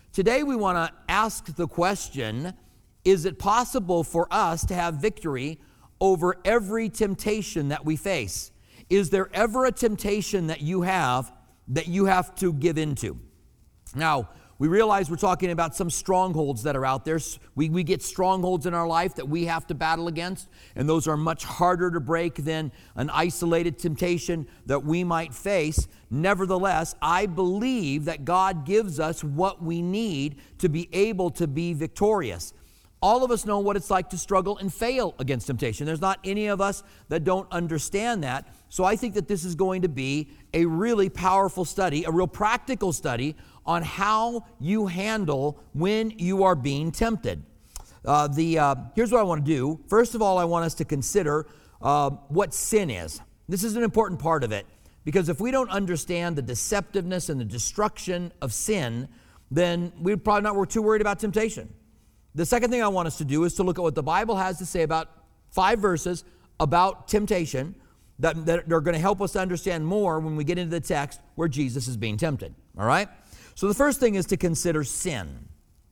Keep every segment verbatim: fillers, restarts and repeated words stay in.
Today we want to ask the question, is it possible for us to have victory over every temptation that we face? Is there ever a temptation that you have that you have to give into? Now, we realize we're talking about some strongholds that are out there. We, we get strongholds in our life that we have to battle against, and those are much harder to break than an isolated temptation that we might face. Nevertheless, I believe that God gives us what we need to be able to be victorious. All of us know what it's like to struggle and fail against temptation. There's not any of us that don't understand that. So I think that this is going to be a really powerful study, a real practical study on how you handle when you are being tempted. Uh, the uh, here's what I want to do. First of all, I want us to consider uh, what sin is. This is an important part of it, because if we don't understand the deceptiveness and the destruction of sin, then we're probably not we're too worried about temptation. The second thing I want us to do is to look at what the Bible has to say about five verses about temptation that, that are going to help us to understand more when we get into the text where Jesus is being tempted. All right? So the first thing is to consider sin.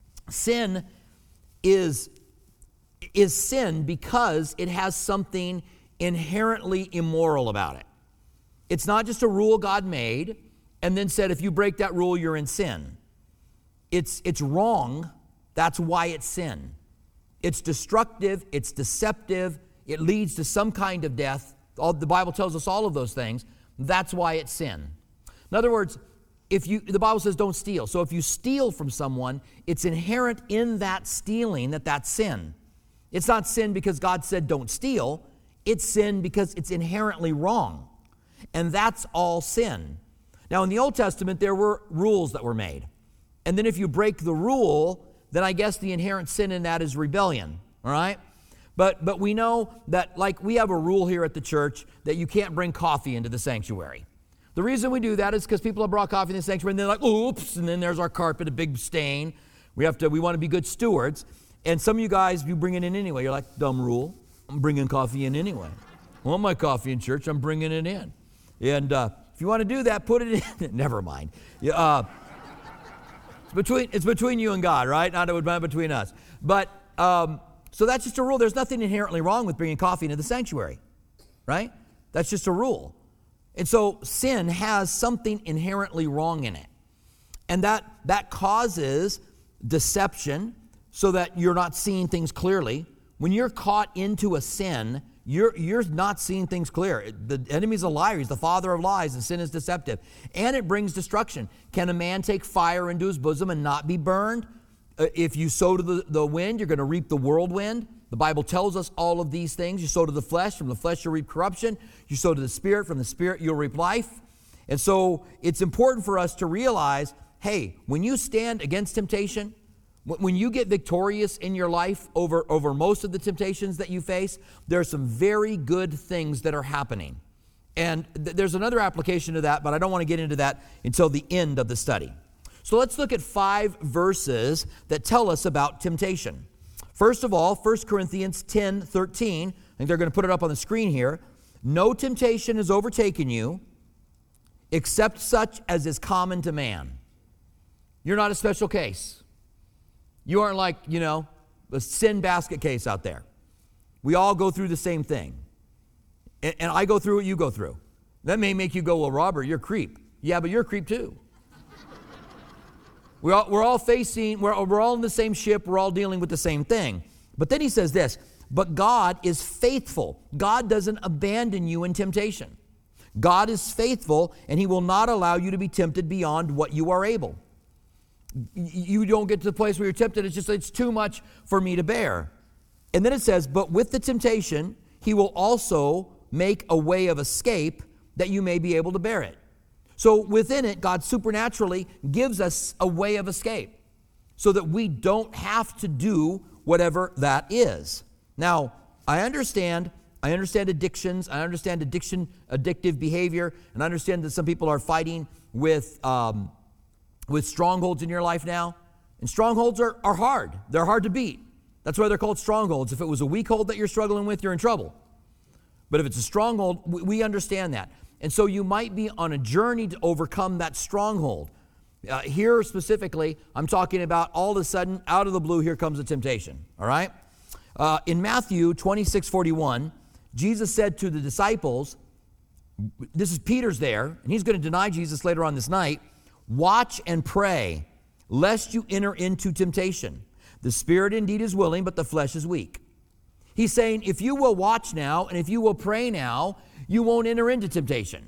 Sin is, is sin because it has something inherently immoral about it. It's not just a rule God made and then said, if you break that rule, you're in sin. It's, it's wrong. That's why it's sin. It's destructive. It's deceptive. It leads to some kind of death. All, the Bible tells us all of those things. That's why it's sin. In other words, if you, the Bible says don't steal. So if you steal from someone, it's inherent in that stealing that that's sin. It's not sin because God said don't steal. It's sin because it's inherently wrong. And that's all sin. Now in the Old Testament, there were rules that were made. And then if you break the rule, then I guess the inherent sin in that is rebellion. All right? But, but we know that, like, we have a rule here at the church that you can't bring coffee into the sanctuary. The reason we do that is because people have brought coffee in the sanctuary and they're like, oops, and then there's our carpet, a big stain. We have to, we want to be good stewards. And some of you guys, you bring it in anyway. You're like, dumb rule. I'm bringing coffee in anyway. I want my coffee in church. I'm bringing it in. And uh, if you want to do that, put it in. Never mind. Yeah, uh, it's between it's between you and God, right? Not between us. But um, so that's just a rule. There's nothing inherently wrong with bringing coffee into the sanctuary, right? That's just a rule. And so sin has something inherently wrong in it. And that, that causes deception so that you're not seeing things clearly. When you're caught into a sin, you're, you're not seeing things clear. The enemy's a liar. He's the father of lies, and sin is deceptive. And it brings destruction. Can a man take fire into his bosom and not be burned? Uh, if you sow to the, the wind, you're going to reap the whirlwind. The Bible tells us all of these things. You sow to the flesh, from the flesh you'll reap corruption. You sow to the spirit, from the spirit you'll reap life. And so it's important for us to realize, hey, when you stand against temptation, when you get victorious in your life over, over most of the temptations that you face, there are some very good things that are happening. And th- there's another application to that, but I don't want to get into that until the end of the study. So let's look at five verses that tell us about temptation. First of all, First Corinthians ten thirteen, I think they're going to put it up on the screen here. No temptation has overtaken you except such as is common to man. You're not a special case. You aren't like, you know, a sin basket case out there. We all go through the same thing. And, and I go through what you go through. That may make you go, well, Robert, you're a creep. Yeah, but you're a creep too. We're all, we're all facing, we're, we're all in the same ship, we're all dealing with the same thing. But then he says this, but God is faithful. God doesn't abandon you in temptation. God is faithful, and he will not allow you to be tempted beyond what you are able. You don't get to the place where you're tempted, it's just, it's too much for me to bear. And then it says, but with the temptation, he will also make a way of escape that you may be able to bear it. So within it, God supernaturally gives us a way of escape so that we don't have to do whatever that is. Now, I understand, I understand addictions, I understand addiction, addictive behavior, and I understand that some people are fighting with um, with strongholds in your life now. And strongholds are, are hard. They're hard to beat. That's why they're called strongholds. If it was a weak hold that you're struggling with, you're in trouble. But if it's a stronghold, we, we understand that. And so you might be on a journey to overcome that stronghold. Uh, here specifically, I'm talking about all of a sudden, out of the blue, here comes a temptation, all right? Uh, in Matthew twenty-six forty-one, Jesus said to the disciples, this is Peter's there, and he's going to deny Jesus later on this night, watch and pray, lest you enter into temptation. The spirit indeed is willing, but the flesh is weak. He's saying, if you will watch now, and if you will pray now, you won't enter into temptation.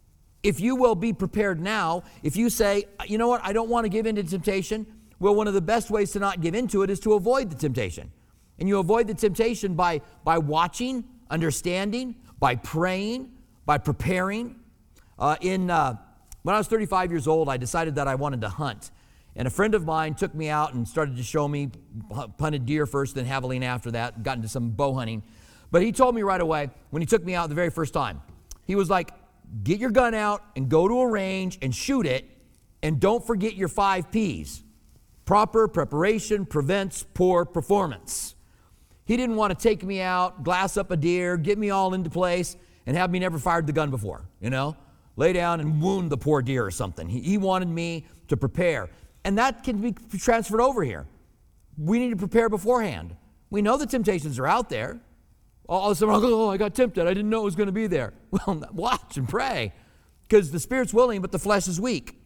If you will be prepared now, if you say, you know what, I don't want to give into temptation, well, one of the best ways to not give into it is to avoid the temptation. And you avoid the temptation by, by watching, understanding, by praying, by preparing. Uh, in uh, when I was thirty-five years old, I decided that I wanted to hunt. And a friend of mine took me out and started to show me, hunted deer first, then javelina after that, got into some bow hunting. But he told me right away, when he took me out the very first time, he was like, get your gun out and go to a range and shoot it, and don't forget your five P's. Proper preparation prevents poor performance. He didn't want to take me out, glass up a deer, get me all into place, and have me never fired the gun before, you know? Lay down and wound the poor deer or something. He, he wanted me to prepare. And that can be transferred over here. We need to prepare beforehand. We know the temptations are out there. All of a sudden, oh, I got tempted. I didn't know it was going to be there. Well, watch and pray, because the spirit's willing, but the flesh is weak.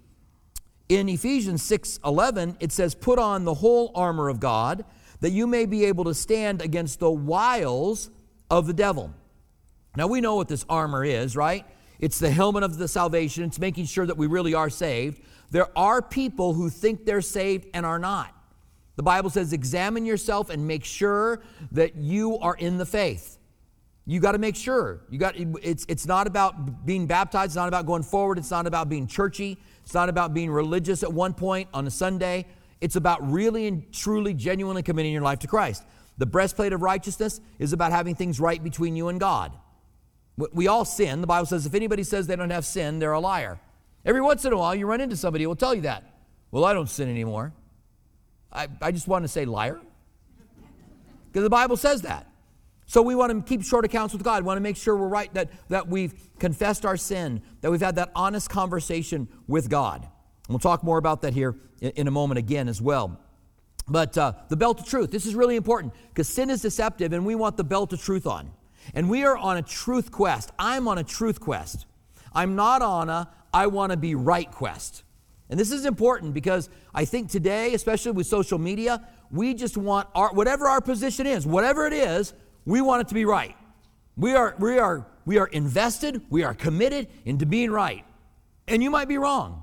In Ephesians six eleven, it says, put on the whole armor of God, that you may be able to stand against the wiles of the devil. Now, we know what this armor is, right? It's the helmet of the salvation. It's making sure that we really are saved. There are people who think they're saved and are not. The Bible says, examine yourself and make sure that you are in the faith. You got to make sure. You got it's it's not about being baptized, it's not about going forward, it's not about being churchy, it's not about being religious at one point on a Sunday. It's about really and truly, genuinely committing your life to Christ. The breastplate of righteousness is about having things right between you and God. We all sin. The Bible says if anybody says they don't have sin, they're a liar. Every once in a while, you run into somebody who will tell you that. Well, I don't sin anymore. I, I just want to say liar. Because the Bible says that. So we want to keep short accounts with God. We want to make sure we're right, that, that we've confessed our sin, that we've had that honest conversation with God. And we'll talk more about that here in, in a moment again as well. But uh, the belt of truth, this is really important, because sin is deceptive and we want the belt of truth on. And we are on a truth quest. I'm on a truth quest. I'm not on a I want to be right quest. And this is important because I think today, especially with social media, we just want our, whatever our position is, whatever it is, we want it to be right. We are, we are, we are invested, we are committed into being right. And you might be wrong.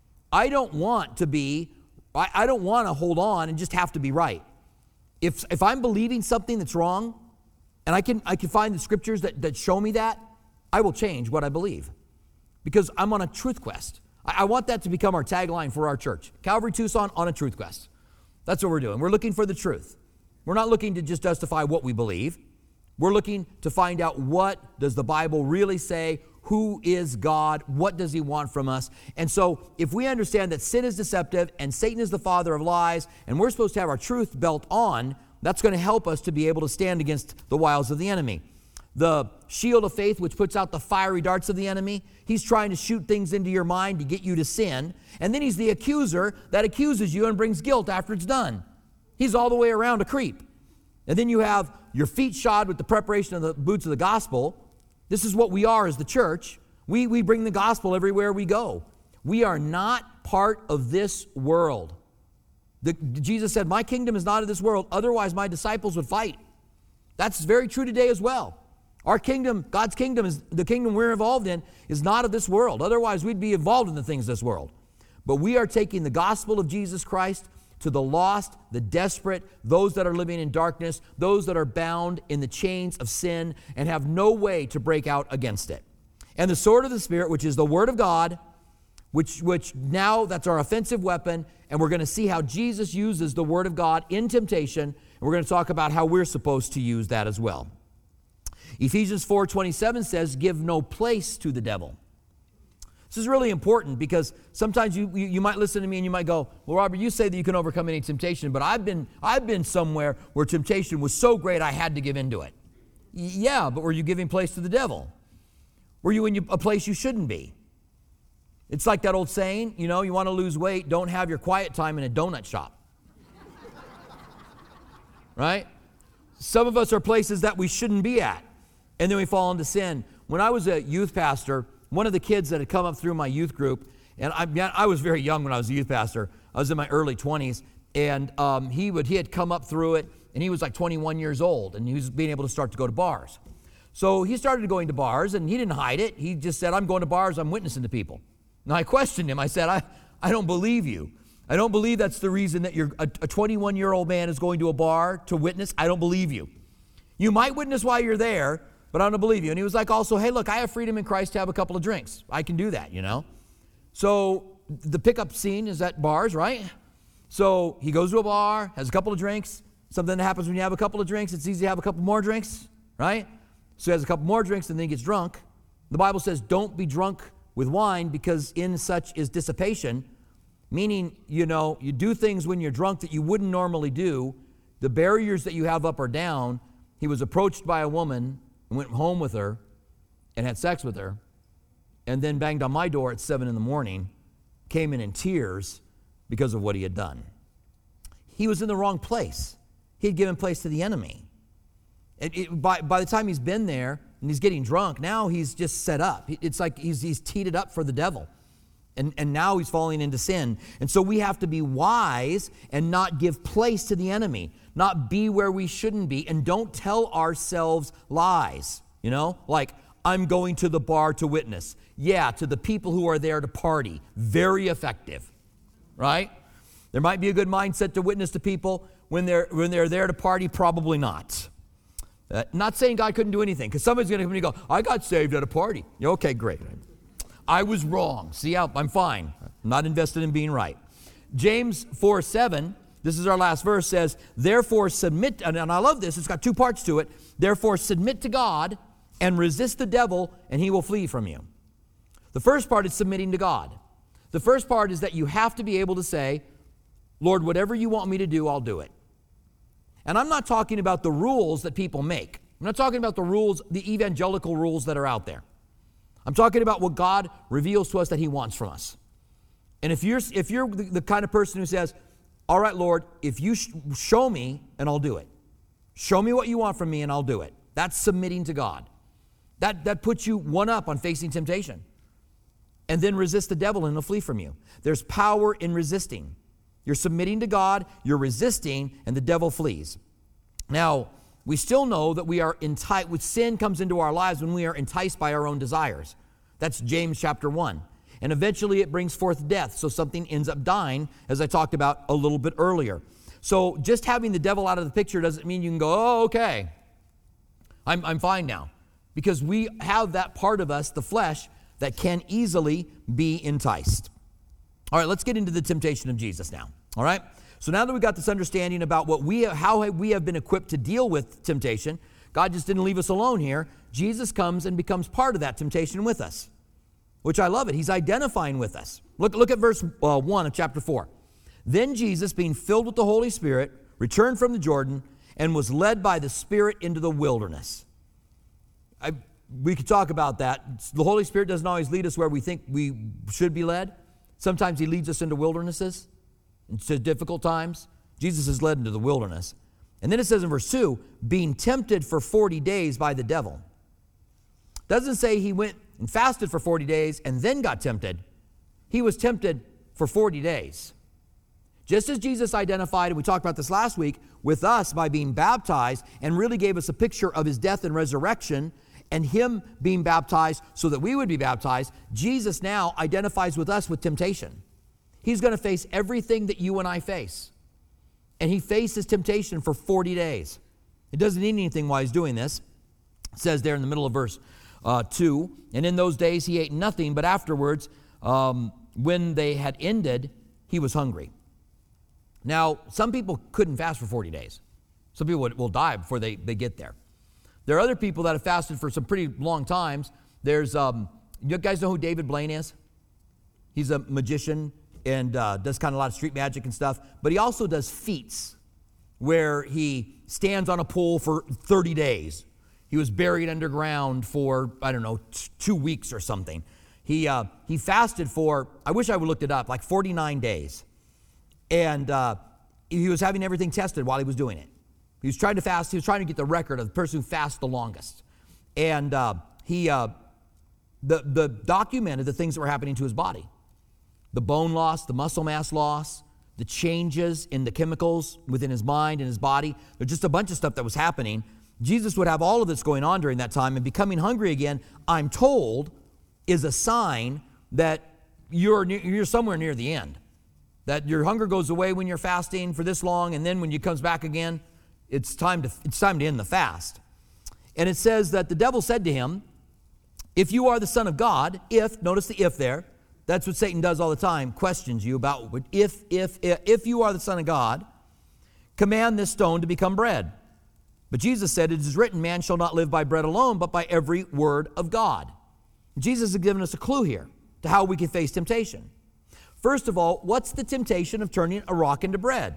I don't want to be, I, I don't want to hold on and just have to be right. If, if I'm believing something that's wrong, and I can, I can find the scriptures that, that show me that, I will change what I believe. Because I'm on a truth quest. I, I want that to become our tagline for our church. Calvary Tucson on a truth quest. That's what we're doing. We're looking for the truth. We're not looking to just justify what we believe. We're looking to find out, what does the Bible really say? Who is God? What does he want from us? And so if we understand that sin is deceptive and Satan is the father of lies, and we're supposed to have our truth belt on, that's going to help us to be able to stand against the wiles of the enemy. The shield of faith, which puts out the fiery darts of the enemy, he's trying to shoot things into your mind to get you to sin. And then he's the accuser that accuses you and brings guilt after it's done. He's all the way around a creep. And then you have your feet shod with the preparation of the boots of the gospel. This is what we are as the church. We, we bring the gospel everywhere we go. We are not part of this world. The, Jesus said, my kingdom is not of this world, otherwise my disciples would fight. That's very true today as well. Our kingdom, God's kingdom, is the kingdom we're involved in, is not of this world. Otherwise, we'd be involved in the things of this world. But we are taking the gospel of Jesus Christ to the lost, the desperate, those that are living in darkness, those that are bound in the chains of sin and have no way to break out against it. And the sword of the Spirit, which is the word of God, which, which now that's our offensive weapon, and we're going to see how Jesus uses the word of God in temptation, and we're going to talk about how we're supposed to use that as well. Ephesians four twenty-seven says, give no place to the devil. This is really important because sometimes you, you, you might listen to me and you might go, well, Robert, you say that you can overcome any temptation, but I've been, I've been somewhere where temptation was so great I had to give into it. Y- yeah, but were you giving place to the devil? Were you in a place you shouldn't be? It's like that old saying, you know, you want to lose weight, don't have your quiet time in a donut shop. Right? Some of us are places that we shouldn't be at, and then we fall into sin. When I was a youth pastor, one of the kids that had come up through my youth group, and I, I was very young when I was a youth pastor. I was in my early twenties, and um, he would he had come up through it, and he was like twenty-one years old, and he was being able to start to go to bars. So he started going to bars, and he didn't hide it. He just said, I'm going to bars, I'm witnessing to people. Now I questioned him. I said, I, I don't believe you. I don't believe that's the reason that you're a, a twenty-one-year-old man is going to a bar to witness. I don't believe you. You might witness while you're there, but I don't believe you. And he was like also, hey, look, I have freedom in Christ to have a couple of drinks. I can do that, you know. So the pickup scene is at bars, right? So he goes to a bar, has a couple of drinks. Something that happens when you have a couple of drinks, it's easy to have a couple more drinks, right? So he has a couple more drinks and then he gets drunk. The Bible says don't be drunk with wine because in such is dissipation. Meaning, you know, you do things when you're drunk that you wouldn't normally do. The barriers that you have up or down. He was approached by a woman and went home with her and had sex with her and then banged on my door at seven in the morning, came in in tears because of what he had done. He was in the wrong place. He had given place to the enemy. It, it, by, by the time he's been there and he's getting drunk, now he's just set up. It's like he's, he's teed it up for the devil. And, and now he's falling into sin. And so we have to be wise and not give place to the enemy, not be where we shouldn't be, and don't tell ourselves lies. You know, like, I'm going to the bar to witness. Yeah, to the people who are there to party. Very effective, right? There might be a good mindset to witness to people. When they're, when they're there to party, probably not. Uh, not saying God couldn't do anything, because somebody's going to come and go, I got saved at a party. Yeah, okay, great. I was wrong. See, I'm fine. I'm not invested in being right. James four seven, this is our last verse, says, therefore submit, and I love this, it's got two parts to it. Therefore submit to God and resist the devil, and he will flee from you. The first part is submitting to God. The first part is that you have to be able to say, Lord, whatever you want me to do, I'll do it. And I'm not talking about the rules that people make. I'm not talking about the rules, the evangelical rules that are out there. I'm talking about what God reveals to us that he wants from us. And if you're if you're the, the kind of person who says, all right, Lord, if you sh- show me, and I'll do it. Show me what you want from me, and I'll do it. That's submitting to God. That, that puts you one up on facing temptation. And then resist the devil, and he'll flee from you. There's power in resisting. You're submitting to God, you're resisting, and the devil flees. Now, we still know that we are enticed, when sin comes into our lives when we are enticed by our own desires. That's James chapter one. And eventually it brings forth death, so something ends up dying, as I talked about a little bit earlier. So just having the devil out of the picture doesn't mean you can go, oh, okay, I'm, I'm fine now. Because we have that part of us, the flesh, that can easily be enticed. All right, let's get into the temptation of Jesus now, all right? So now that we've got this understanding about what we, how we have been equipped to deal with temptation, God just didn't leave us alone here. Jesus comes and becomes part of that temptation with us, which I love it. He's identifying with us. Look, look at verse uh, one of chapter four. Then Jesus, being filled with the Holy Spirit, returned from the Jordan and was led by the Spirit into the wilderness. I, we could talk about that. The Holy Spirit doesn't always lead us where we think we should be led. Sometimes he leads us into wildernesses, into difficult times. Jesus is led into the wilderness. And then it says in verse two, being tempted for forty days by the devil. Doesn't say he went and fasted for forty days and then got tempted. He was tempted for forty days. Just as Jesus identified, and we talked about this last week, with us by being baptized and really gave us a picture of his death and resurrection and him being baptized so that we would be baptized, Jesus now identifies with us with temptation. He's going to face everything that you and I face. And he faces temptation for forty days. It doesn't need anything while he's doing this. It says there in the middle of verse uh, two, and in those days he ate nothing, but afterwards, um, when they had ended, he was hungry. Now, some people couldn't fast for forty days. Some people will die before they, they get there. There are other people that have fasted for some pretty long times. There's, um, you guys know who David Blaine is? He's a magician and uh, does kind of a lot of street magic and stuff. But he also does feats where he stands on a pole for thirty days. He was buried underground for, I don't know, t- two weeks or something. He, uh, he fasted for, I wish I would have looked it up, like forty-nine days. And uh, he was having everything tested while he was doing it. He was trying to fast. He was trying to get the record of the person who fasts the longest. And uh, he uh, the, the documented the things that were happening to his body. The bone loss, the muscle mass loss, the changes in the chemicals within his mind and his body. There's just a bunch of stuff that was happening. Jesus would have all of this going on during that time, and becoming hungry again, I'm told, is a sign that you're near, you're somewhere near the end. That your hunger goes away when you're fasting for this long, and then when it comes back again, it's time to it's time to end the fast. And it says that the devil said to him, if you are the Son of God, if, notice the if there, that's what Satan does all the time, questions you about if, if, if, if you are the Son of God, command this stone to become bread. But Jesus said, it is written, man shall not live by bread alone, but by every word of God. Jesus has given us a clue here to how we can face temptation. First of all, what's the temptation of turning a rock into bread?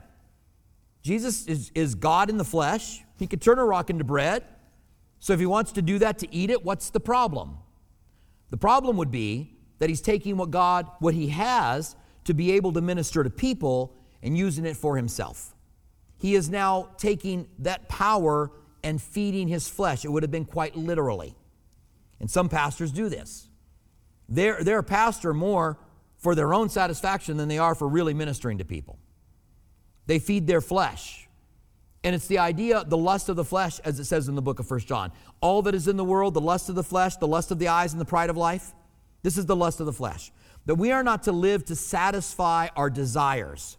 Jesus is, is God in the flesh. He could turn a rock into bread. So if he wants to do that to eat it, what's the problem? The problem would be that he's taking what God, what he has to be able to minister to people and using it for himself. He is now taking that power and feeding his flesh. It would have been quite literally. And some pastors do this. They're, they're a pastor more for their own satisfaction than they are for really ministering to people. They feed their flesh. And it's the idea, the lust of the flesh, as it says in the book of First John. All that is in the world, the lust of the flesh, the lust of the eyes, and the pride of life, this is the lust of the flesh. That we are not to live to satisfy our desires.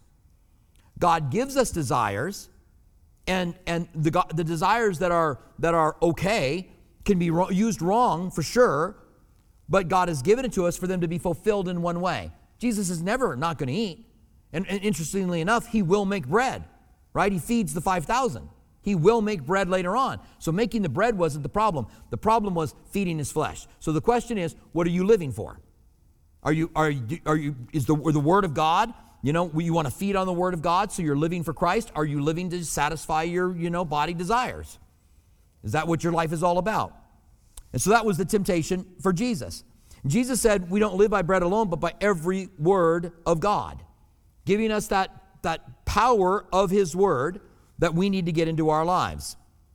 God gives us desires, and, and the, the desires that are, that are okay can be ro- used wrong for sure, but God has given it to us for them to be fulfilled in one way. Jesus is never not going to eat. And, and interestingly enough, he will make bread, right? He feeds the five thousand. He will make bread later on. So making the bread wasn't the problem. The problem was feeding his flesh. So the question is, what are you living for? Are you, are you, are you, is the, the Word of God, you know, you want to feed on the Word of God, so you're living for Christ? Are you living to satisfy your, you know, body desires? Is that what your life is all about? And so that was the temptation for Jesus. Jesus said, we don't live by bread alone, but by every word of God, giving us that, that power of his word that we need to get into our lives.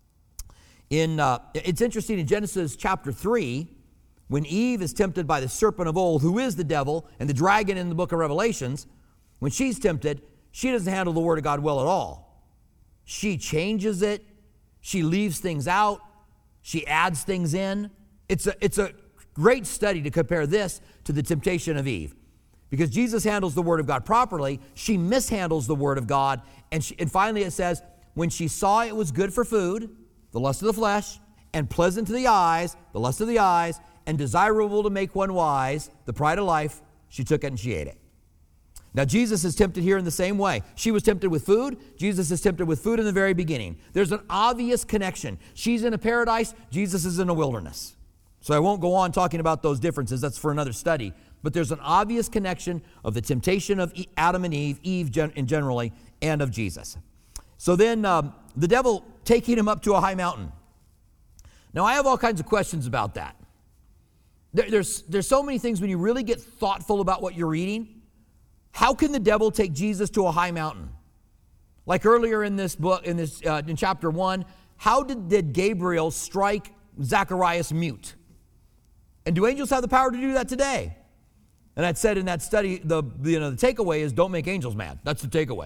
In uh, it's interesting, in Genesis chapter three, when Eve is tempted by the serpent of old, who is the devil, and the dragon in the book of Revelations, when she's tempted, she doesn't handle the word of God well at all. She changes it. She leaves things out. She adds things in. It's a, it's a great study to compare this to the temptation of Eve. Because Jesus handles the word of God properly, she mishandles the word of God. And, she, and finally it says, when she saw it was good for food, the lust of the flesh, and pleasant to the eyes, the lust of the eyes, and desirable to make one wise, the pride of life, she took it and she ate it. Now Jesus is tempted here in the same way. She was tempted with food. Jesus is tempted with food in the very beginning. There's an obvious connection. She's in a paradise. Jesus is in a wilderness. So I won't go on talking about those differences. That's for another study. But there's an obvious connection of the temptation of Adam and Eve, Eve gen- generally, and of Jesus. So then um, the devil taking him up to a high mountain. Now I have all kinds of questions about that. There, there's, there's so many things when you really get thoughtful about what you're reading. How can the devil take Jesus to a high mountain? Like earlier in this book, in this uh, in chapter one, how did, did Gabriel strike Zacharias mute? And do angels have the power to do that today? And I said in that study, the you know the takeaway is don't make angels mad. That's the takeaway.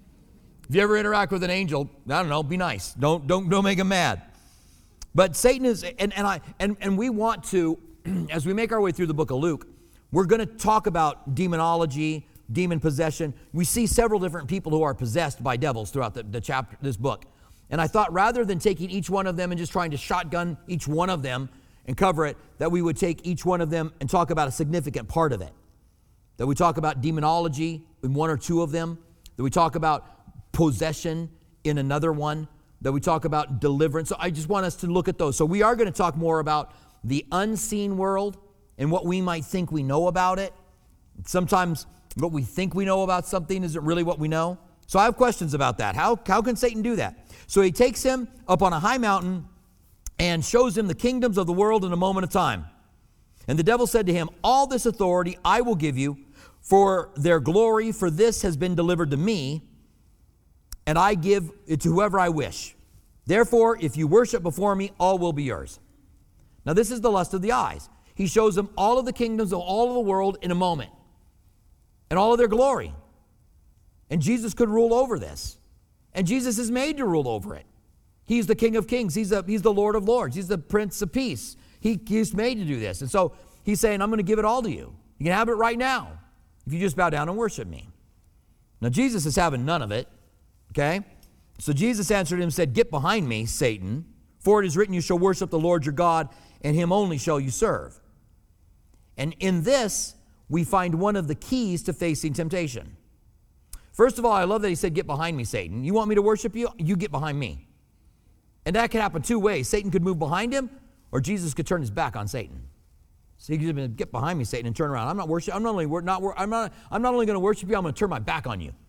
If you ever interact with an angel, I don't know, be nice. Don't don't don't make them mad. But Satan is, and and I and and we want to, as we make our way through the book of Luke, we're going to talk about demonology, demon possession. We see several different people who are possessed by devils throughout the, the chapter, this book. And I thought rather than taking each one of them and just trying to shotgun each one of them and cover it, that we would take each one of them and talk about a significant part of it. That we talk about demonology in one or two of them. That we talk about possession in another one. That we talk about deliverance. So I just want us to look at those. So we are going to talk more about the unseen world and what we might think we know about it. Sometimes what we think we know about something isn't really what we know. So I have questions about that. How, how can Satan do that? So he takes him up on a high mountain and shows him the kingdoms of the world in a moment of time. And the devil said to him, all this authority I will give you for their glory, for this has been delivered to me, and I give it to whoever I wish. Therefore, if you worship before me, all will be yours. Now this is the lust of the eyes. He shows them all of the kingdoms of all of the world in a moment, and all of their glory. And Jesus could rule over this. And Jesus is made to rule over it. He's the King of Kings. He's, a, he's the Lord of Lords. He's the Prince of Peace. He, he's made to do this. And so he's saying, I'm going to give it all to you. You can have it right now if you just bow down and worship me. Now Jesus is having none of it, okay? So Jesus answered him and said, get behind me, Satan, for it is written, you shall worship the Lord your God, and him only shall you serve. And in this, we find one of the keys to facing temptation. First of all, I love that he said, get behind me, Satan. You want me to worship you? You get behind me. And that could happen two ways. Satan could move behind him, or Jesus could turn his back on Satan. So he could get behind me, Satan, and turn around. I'm not worship. I'm not only not. I'm not. I'm not only going to worship you. I'm going to turn my back on you.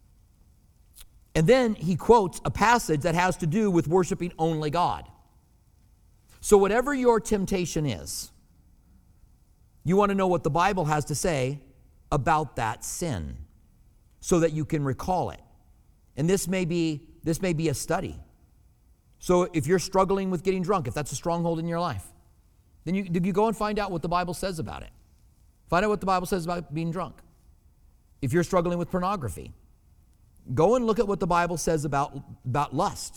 And then he quotes a passage that has to do with worshiping only God. So whatever your temptation is, you want to know what the Bible has to say about that sin, so that you can recall it. And this may be this may be a study. So if you're struggling with getting drunk, if that's a stronghold in your life, then you, you go and find out what the Bible says about it. Find out what the Bible says about being drunk. If you're struggling with pornography, go and look at what the Bible says about, about lust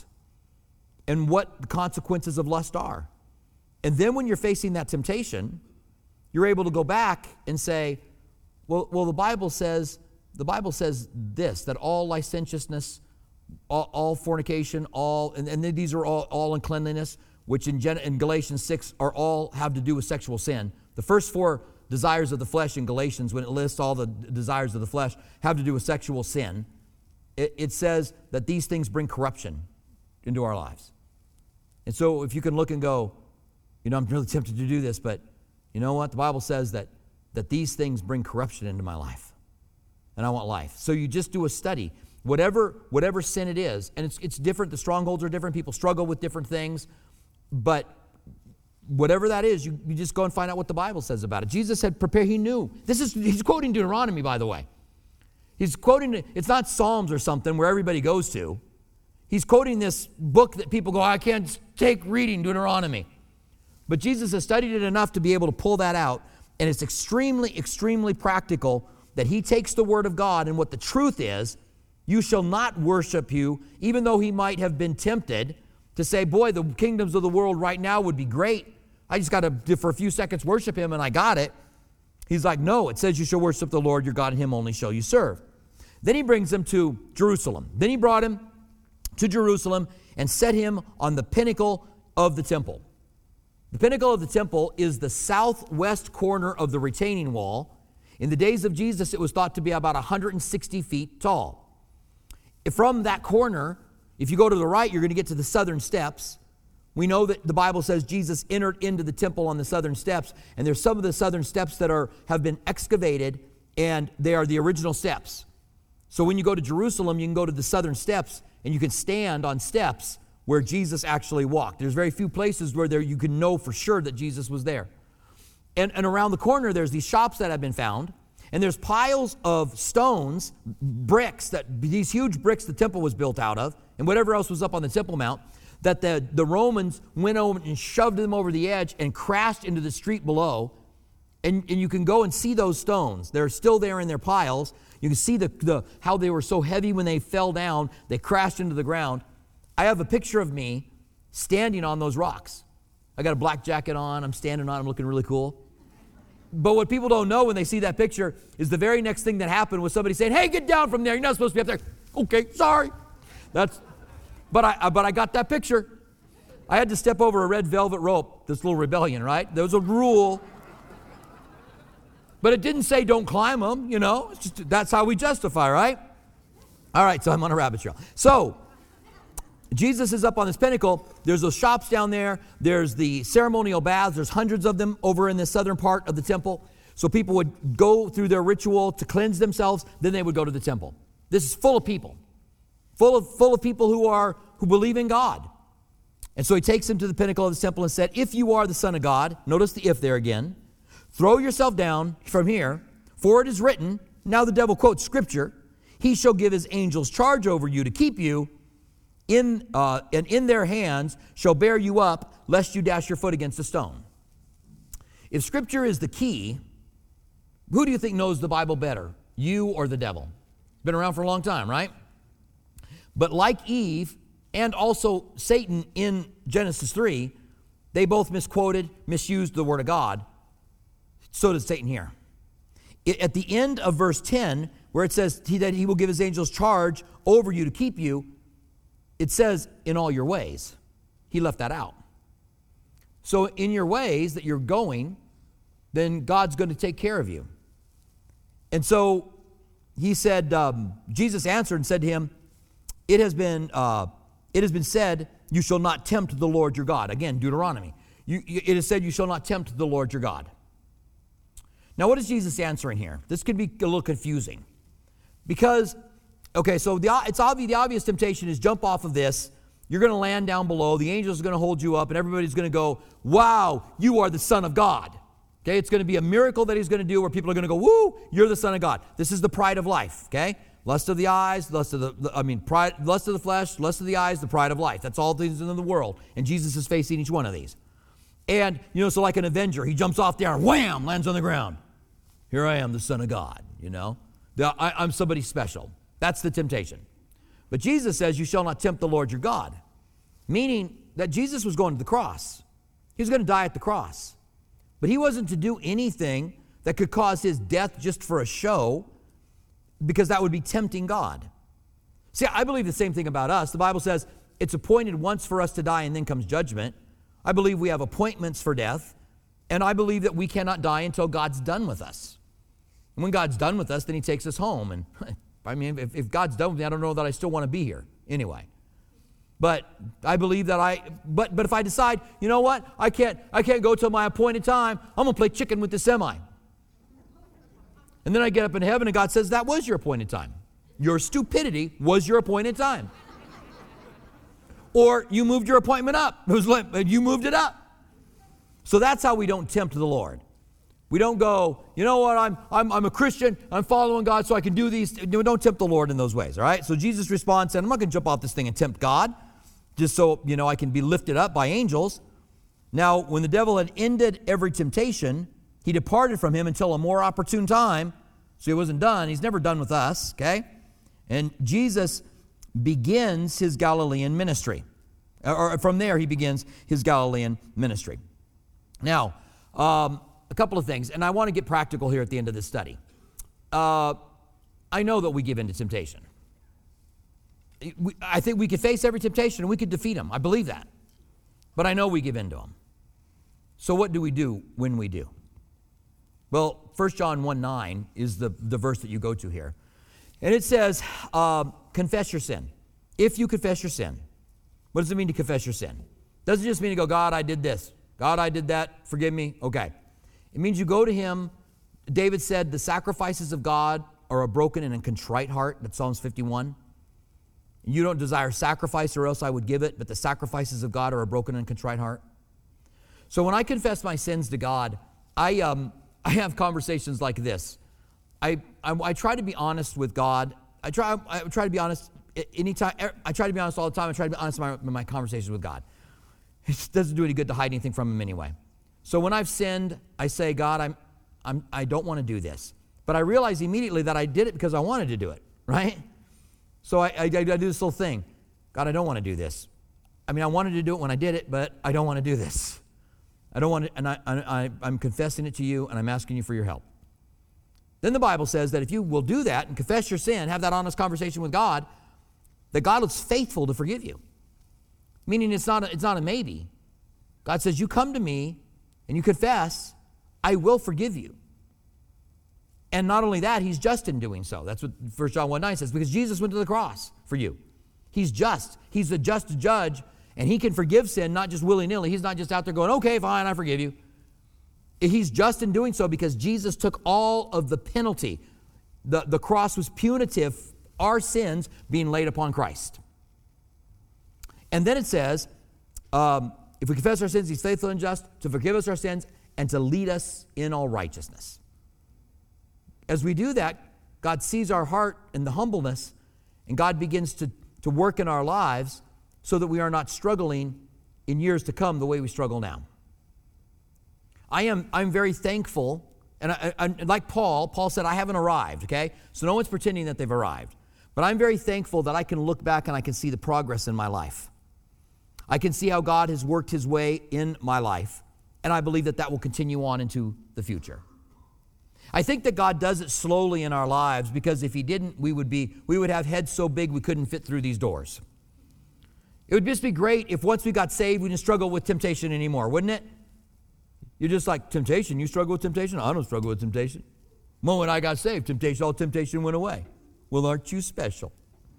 and what the consequences of lust are. And then when you're facing that temptation, you're able to go back and say, well, well the Bible says, the Bible says this, that all licentiousness, all, all fornication, all, and, and these are all, all uncleanliness, which in, Gen, in Galatians six are all have to do with sexual sin. The first four desires of the flesh in Galatians, when it lists all the desires of the flesh, have to do with sexual sin. It, it says that these things bring corruption into our lives. And so if you can look and go, you know, I'm really tempted to do this, but you know what? The Bible says that, that these things bring corruption into my life. And I want life. So you just do a study. Whatever, whatever sin it is, and it's, it's different. The strongholds are different. People struggle with different things. But whatever that is, you, you just go and find out what the Bible says about it. Jesus said, prepare, he knew. This is, he's quoting Deuteronomy, by the way. He's quoting, it's not Psalms or something where everybody goes to. He's quoting this book that people go, I can't take reading Deuteronomy. But Jesus has studied it enough to be able to pull that out. And it's extremely, extremely practical that he takes the word of God and what the truth is. You shall not worship you, even though he might have been tempted to say, boy, the kingdoms of the world right now would be great. I just got to, for a few seconds, worship him and I got it. He's like, no, it says you shall worship the Lord your God and him only shall you serve. Then he brings him to Jerusalem. Then he brought him to Jerusalem and set him on the pinnacle of the temple. The pinnacle of the temple is the southwest corner of the retaining wall. In the days of Jesus, it was thought to be about one hundred sixty feet tall. From that corner, if you go to the right, you're going to get to the southern steps. We know that the Bible says Jesus entered into the temple on the southern steps, and there's some of the southern steps that are have been excavated, and they are the original steps. So when you go to Jerusalem, you can go to the southern steps, and you can stand on steps where Jesus actually walked. There's very few places where there you can know for sure that Jesus was there. And, and around the corner, there's these shops that have been found, and there's piles of stones, bricks, that these huge bricks the temple was built out of, and whatever else was up on the Temple Mount, that the, the Romans went over and shoved them over the edge and crashed into the street below. And, and you can go and see those stones. They're still there in their piles. You can see the, the how they were so heavy when they fell down, they crashed into the ground. I have a picture of me standing on those rocks. I got a black jacket on, I'm standing on, I'm looking really cool. But what people don't know when they see that picture is the very next thing that happened was somebody saying, hey, get down from there. You're not supposed to be up there. Okay, sorry. That's, but I, but I got that picture. I had to step over a red velvet rope, this little rebellion, right? There was a rule. But it didn't say don't climb them, you know. It's just, that's how we justify, right? All right, so I'm on a rabbit trail. So Jesus is up on this pinnacle. There's those shops down there. There's the ceremonial baths. There's hundreds of them over in the southern part of the temple. So people would go through their ritual to cleanse themselves. Then they would go to the temple. This is full of people. Full of, full of people who are who believe in God. And so he takes him to the pinnacle of the temple and said, if you are the Son of God, notice the if there again, throw yourself down from here, for it is written, now the devil quotes scripture, he shall give his angels charge over you to keep you, in uh, and in their hands shall bear you up, lest you dash your foot against a stone. If scripture is the key, who do you think knows the Bible better, you or the devil? Been around for a long time, right? But like Eve and also Satan in Genesis three, they both misquoted, misused the word of God. So does Satan here. At the end of verse ten, where it says that he will give his angels charge over you to keep you, it says in all your ways. He left that out. So in your ways that you're going, then God's going to take care of you. And so he said, um, Jesus answered and said to him, it has been uh, it has been said, you shall not tempt the Lord your God. Again, Deuteronomy. You, you, it is said, you shall not tempt the Lord your God. Now, what is Jesus answering here? This could be a little confusing. Because, okay, so the, it's obvious, the obvious temptation is jump off of this. You're going to land down below. The angels are going to hold you up, and everybody's going to go, wow, you are the Son of God. Okay, it's going to be a miracle that he's going to do where people are going to go, woo, you're the Son of God. This is the pride of life, okay? Lust of the eyes, lust of the, I mean, pride, lust of the flesh, lust of the eyes, the pride of life. That's all things in the world. And Jesus is facing each one of these. And, you know, so like an Avenger, he jumps off there and wham, lands on the ground. Here I am, the Son of God, you know. I, I'm somebody special. That's the temptation. But Jesus says, you shall not tempt the Lord your God. Meaning that Jesus was going to the cross. He was going to die at the cross. But he wasn't to do anything that could cause his death just for a show, because that would be tempting God. See, I believe the same thing about us. The Bible says it's appointed once for us to die and then comes judgment. I believe we have appointments for death, and I believe that we cannot die until God's done with us. And when God's done with us, then he takes us home. And I mean, if, if God's done with me, I don't know that I still want to be here anyway. But I believe that I, but but if I decide, you know what, I can't, I can't go till my appointed time, I'm going to play chicken with the semi. And then I get up in heaven and God says, that was your appointed time. Your stupidity was your appointed time. Or you moved your appointment up. It was like, you moved it up. So that's how we don't tempt the Lord. We don't go, you know what, I'm, I'm, I'm a Christian, I'm following God so I can do these. Don't tempt the Lord in those ways, all right? So Jesus responds, saying, I'm not going to jump off this thing and tempt God, just so, you know, I can be lifted up by angels. Now, when the devil had ended every temptation, he departed from him until a more opportune time. So he wasn't done. He's never done with us, okay? And Jesus begins his Galilean ministry. Or from there, he begins his Galilean ministry. Now, um, a couple of things, and I want to get practical here at the end of this study. Uh, I know that we give in to temptation. We, I think we could face every temptation and we could defeat them. I believe that. But I know we give in to them. So what do we do when we do? Well, First John one nine is the, the verse that you go to here. And it says, uh, confess your sin. If you confess your sin. What does it mean to confess your sin? Doesn't just mean to go, God, I did this. God, I did that. Forgive me. Okay. It means you go to him. David said, the sacrifices of God are a broken and a contrite heart. That's Psalms fifty-one. You don't desire sacrifice, or else I would give it, but the sacrifices of God are a broken and contrite heart. So when I confess my sins to God, I um I have conversations like this. I I, I try to be honest with God. I try I try to be honest anytime. I try to be honest all the time. I try to be honest in my, in my conversations with God. It doesn't do any good to hide anything from him anyway. So when I've sinned, I say, God, I'm I'm I don't want to do this. But I realize immediately that I did it because I wanted to do it, right? So I, I, I do this little thing. God, I don't want to do this. I mean, I wanted to do it when I did it, but I don't want to do this. I don't want to, and I, I, I'm confessing it to you, and I'm asking you for your help. Then the Bible says that if you will do that and confess your sin, have that honest conversation with God, that God is faithful to forgive you. Meaning it's not a, it's not a maybe. God says, you come to me and you confess, I will forgive you. And not only that, he's just in doing so. That's what First John one nine says, because Jesus went to the cross for you. He's just. He's the just judge, and he can forgive sin, not just willy-nilly. He's not just out there going, okay, fine, I forgive you. He's just in doing so because Jesus took all of the penalty. The, the cross was punitive, our sins being laid upon Christ. And then it says, um, if we confess our sins, he's faithful and just to forgive us our sins and to lead us in all righteousness. As we do that, God sees our heart and the humbleness, and God begins to, to work in our lives so that we are not struggling in years to come the way we struggle now. I am I'm very thankful, and I, I, like Paul, Paul said, I haven't arrived, okay? So no one's pretending that they've arrived. But I'm very thankful that I can look back and I can see the progress in my life. I can see how God has worked his way in my life, and I believe that that will continue on into the future. I think that God does it slowly in our lives, because if he didn't, we would be we would have heads so big we couldn't fit through these doors. It would just be great if once we got saved, we didn't struggle with temptation anymore, wouldn't it? You're just like, temptation? You struggle with temptation? I don't struggle with temptation. The moment I got saved, temptation, all temptation went away. Well, aren't you special?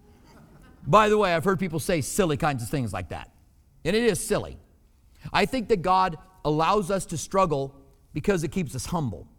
By the way, I've heard people say silly kinds of things like that. And it is silly. I think that God allows us to struggle because it keeps us humble.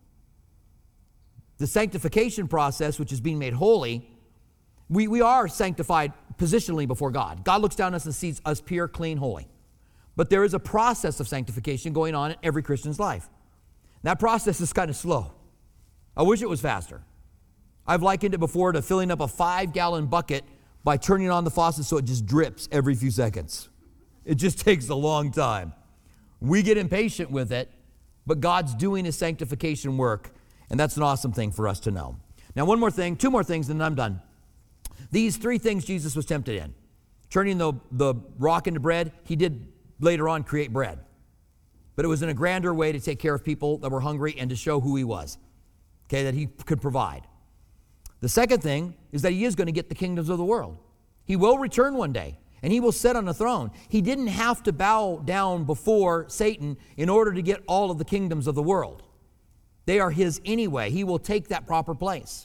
The sanctification process, which is being made holy, we, we are sanctified positionally before God. God looks down on us and sees us pure, clean, holy. But there is a process of sanctification going on in every Christian's life. That process is kind of slow. I wish it was faster. I've likened it before to filling up a five-gallon bucket by turning on the faucet so it just drips every few seconds. It just takes a long time. We get impatient with it, but God's doing his sanctification work, and that's an awesome thing for us to know. Now, one more thing, two more things, and then I'm done. These three things Jesus was tempted in. Turning the, the rock into bread, he did later on create bread. But it was in a grander way to take care of people that were hungry and to show who he was, okay, that he could provide. The second thing is that he is going to get the kingdoms of the world. He will return one day, and he will sit on a throne. He didn't have to bow down before Satan in order to get all of the kingdoms of the world. They are his anyway. He will take that proper place.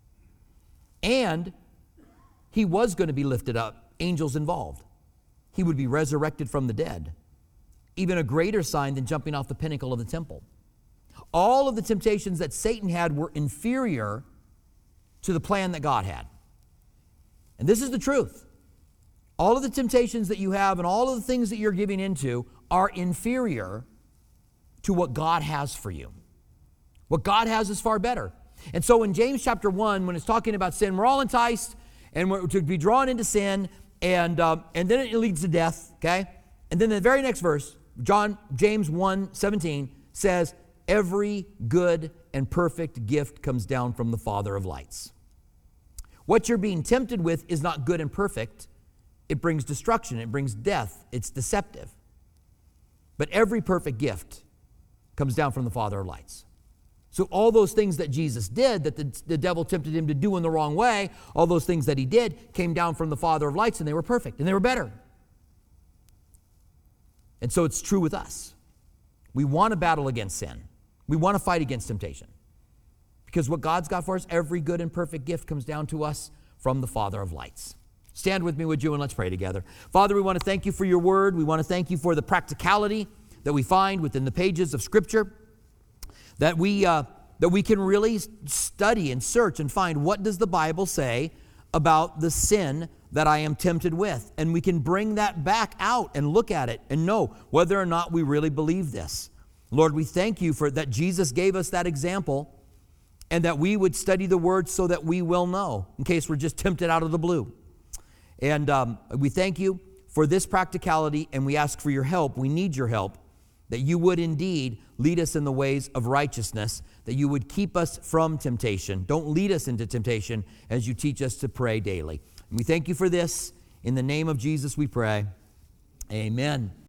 And he was going to be lifted up, angels involved. He would be resurrected from the dead. Even a greater sign than jumping off the pinnacle of the temple. All of the temptations that Satan had were inferior to the plan that God had. And this is the truth. All of the temptations that you have and all of the things that you're giving into are inferior to what God has for you. What God has is far better. And so in James chapter one, when it's talking about sin, we're all enticed and we're to be drawn into sin, and um, and then it leads to death, okay? And then the very next verse, John James one seventeen says, every good and perfect gift comes down from the Father of lights. What you're being tempted with is not good and perfect. It brings destruction. It brings death. It's deceptive. But every perfect gift comes down from the Father of lights. So all those things that Jesus did, that the, the devil tempted him to do in the wrong way, all those things that he did came down from the Father of lights, and they were perfect, and they were better. And so it's true with us. We want to battle against sin. We want to fight against temptation. Because what God's got for us, every good and perfect gift comes down to us from the Father of lights. Stand with me, would you, and let's pray together. Father, we want to thank you for your word. We want to thank you for the practicality that we find within the pages of Scripture, that we, uh, that we can really study and search and find what does the Bible say about the sin that I am tempted with. And we can bring that back out and look at it and know whether or not we really believe this. Lord, we thank you for that Jesus gave us that example, and that we would study the word so that we will know, in case we're just tempted out of the blue. And um, we thank you for this practicality, and we ask for your help. We need your help, that you would indeed lead us in the ways of righteousness, that you would keep us from temptation. Don't lead us into temptation as you teach us to pray daily. And we thank you for this. In the name of Jesus we pray. Amen.